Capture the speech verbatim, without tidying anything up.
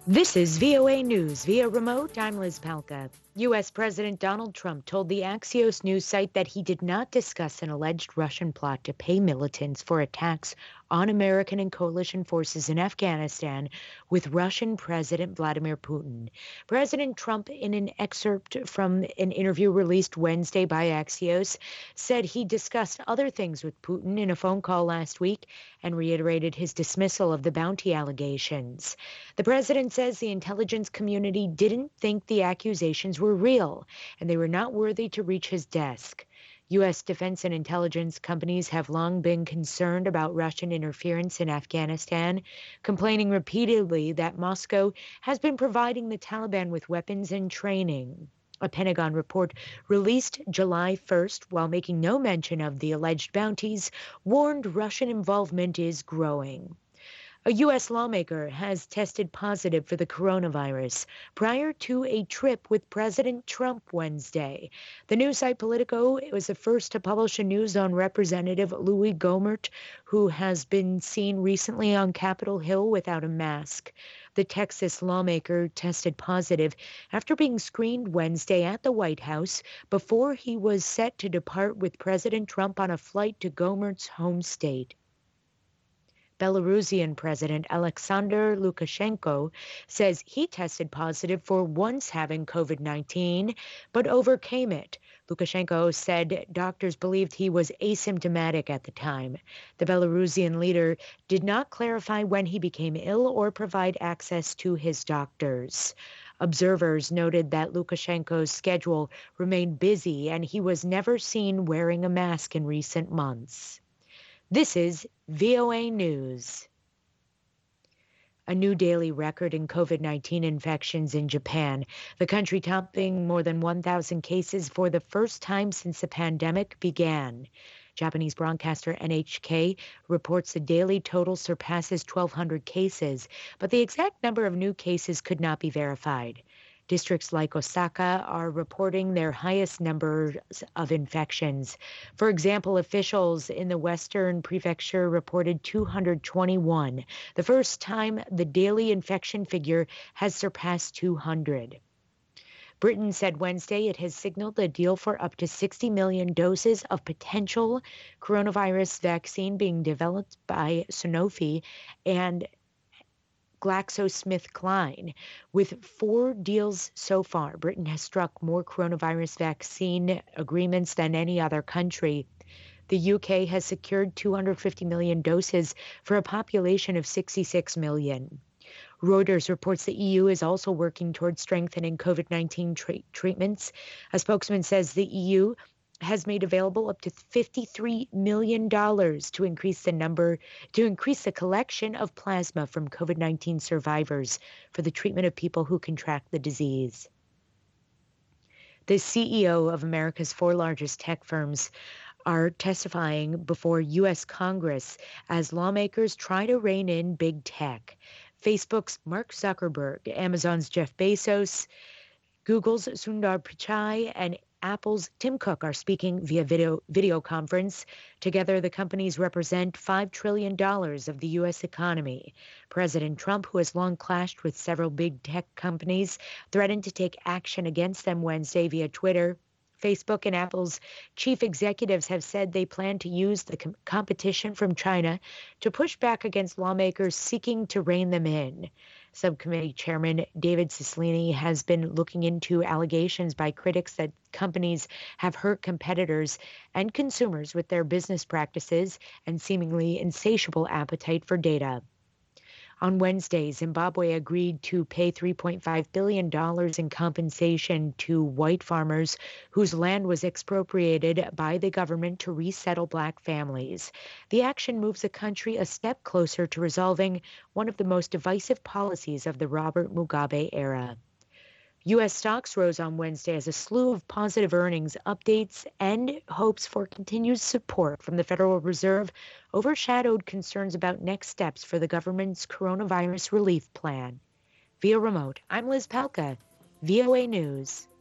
This is V O A News via remote. I'm Liz Palka. U S. President Donald Trump told the Axios news site that he did not discuss an alleged Russian plot to pay militants for attacks on American and coalition forces in Afghanistan with Russian President Vladimir Putin. President Trump, in an excerpt from an interview released Wednesday by Axios, said he discussed other things with Putin in a phone call last week and reiterated his dismissal of the bounty allegations. The president says the intelligence community didn't think the accusations were real and they were not worthy to reach his desk. U S defense and intelligence companies have long been concerned about Russian interference in Afghanistan, complaining repeatedly that Moscow has been providing the Taliban with weapons and training. A Pentagon report released July first, while making no mention of the alleged bounties, warned Russian involvement is growing. A U S lawmaker has tested positive for the coronavirus prior to a trip with President Trump Wednesday. The news site Politico was the first to publish a news on Representative Louis Gohmert, who has been seen recently on Capitol Hill without a mask. The Texas lawmaker tested positive after being screened Wednesday at the White House before he was set to depart with President Trump on a flight to Gohmert's home state. Belarusian President Alexander Lukashenko says he tested positive for once having COVID nineteen, but overcame it. Lukashenko said doctors believed he was asymptomatic at the time. The Belarusian leader did not clarify when he became ill or provide access to his doctors. Observers noted that Lukashenko's schedule remained busy and he was never seen wearing a mask in recent months. This is V O A News. A new daily record in COVID nineteen infections in Japan, the country topping more than one thousand cases for the first time since the pandemic began. Japanese broadcaster N H K reports the daily total surpasses twelve hundred cases, but the exact number of new cases could not be verified. Districts like Osaka are reporting their highest numbers of infections. For example, officials in the Western Prefecture reported two hundred twenty-one, the first time the daily infection figure has surpassed two hundred. Britain said Wednesday it has signaled a deal for up to sixty million doses of potential coronavirus vaccine being developed by Sanofi and GlaxoSmithKline. With four deals so far, Britain has struck more coronavirus vaccine agreements than any other country. The U K has secured two hundred fifty million doses for a population of sixty-six million. Reuters reports the E U is also working towards strengthening COVID nineteen tra- treatments. A spokesman says the E U has made available up to fifty-three million dollars to increase the number, to increase the collection of plasma from COVID nineteen survivors for the treatment of people who contract the disease. The C E O of America's four largest tech firms are testifying before U S Congress as lawmakers try to rein in big tech. Facebook's Mark Zuckerberg, Amazon's Jeff Bezos, Google's Sundar Pichai, and Apple's Tim Cook are speaking via video, video conference. Together, the companies represent five trillion dollars of the U S economy. President Trump, who has long clashed with several big tech companies, threatened to take action against them Wednesday via Twitter. Facebook and Apple's chief executives have said they plan to use the com- competition from China to push back against lawmakers seeking to rein them in. Subcommittee Chairman David Cicilline has been looking into allegations by critics that companies have hurt competitors and consumers with their business practices and seemingly insatiable appetite for data. On Wednesday, Zimbabwe agreed to pay three point five billion dollars in compensation to white farmers whose land was expropriated by the government to resettle black families. The action moves the country a step closer to resolving one of the most divisive policies of the Robert Mugabe era. U S stocks rose on Wednesday as a slew of positive earnings updates and hopes for continued support from the Federal Reserve overshadowed concerns about next steps for the government's coronavirus relief plan. Via remote, I'm Liz Palka, V O A News.